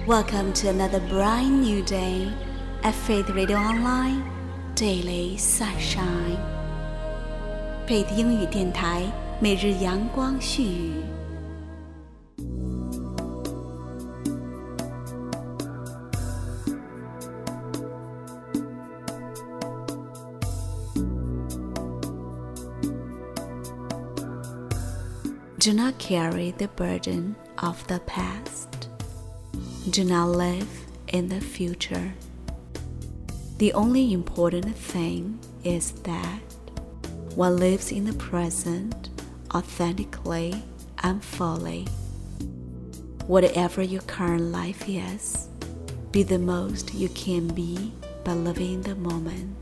Welcome to another bright new day at Faith Radio Online Daily Sunshine。 Faith 英语电台每日阳光絮语。Do not carry the burden of the past. Do not live in the future. The only important thing is that one lives in the present authentically and fully. Whatever your current life is, be the most you can be by living in the moment.